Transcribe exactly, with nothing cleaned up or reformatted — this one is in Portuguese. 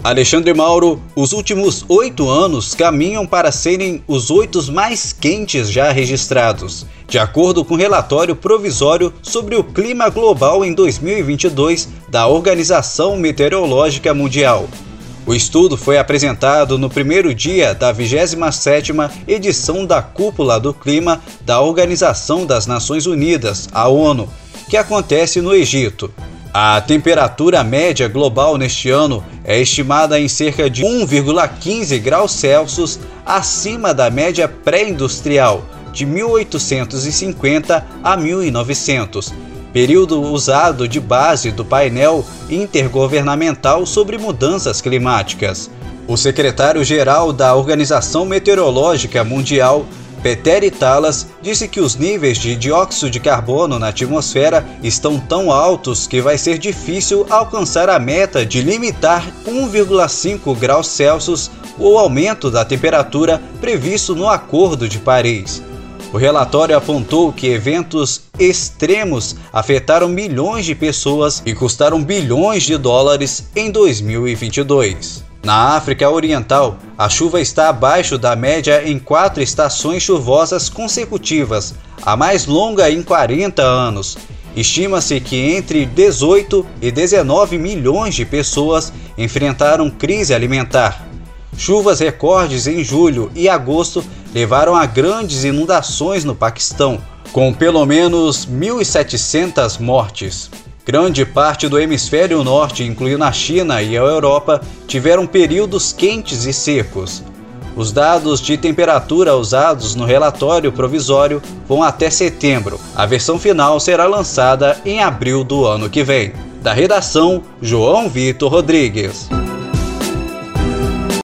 Alexandre Mauro, os últimos oito anos caminham para serem os oito mais quentes já registrados, de acordo com o relatório provisório sobre o clima global em dois mil e vinte e dois da Organização Meteorológica Mundial. O estudo foi apresentado no primeiro dia da vigésima sétima edição da Cúpula do Clima da Organização das Nações Unidas, a ONU, que acontece no Egito. A temperatura média global neste ano é estimada em cerca de um vírgula quinze graus Celsius acima da média pré-industrial de mil oitocentos e cinquenta a mil e novecentos, período usado de base do painel intergovernamental sobre mudanças climáticas. O secretário-geral da Organização Meteorológica Mundial, Peter Talas, disse que os níveis de dióxido de carbono na atmosfera estão tão altos que vai ser difícil alcançar a meta de limitar um vírgula cinco graus Celsius o aumento da temperatura previsto no Acordo de Paris. O relatório apontou que eventos extremos afetaram milhões de pessoas e custaram bilhões de dólares em dois mil e vinte e dois. Na África Oriental, a chuva está abaixo da média em quatro estações chuvosas consecutivas, a mais longa em quarenta anos. Estima-se que entre dezoito e dezenove milhões de pessoas enfrentaram crise alimentar. Chuvas recordes em julho e agosto levaram a grandes inundações no Paquistão, com pelo menos mil e setecentas mortes. Grande parte do hemisfério norte, incluindo a China e a Europa, tiveram períodos quentes e secos. Os dados de temperatura usados no relatório provisório vão até setembro. A versão final será lançada em abril do ano que vem. Da redação, João Vitor Rodrigues.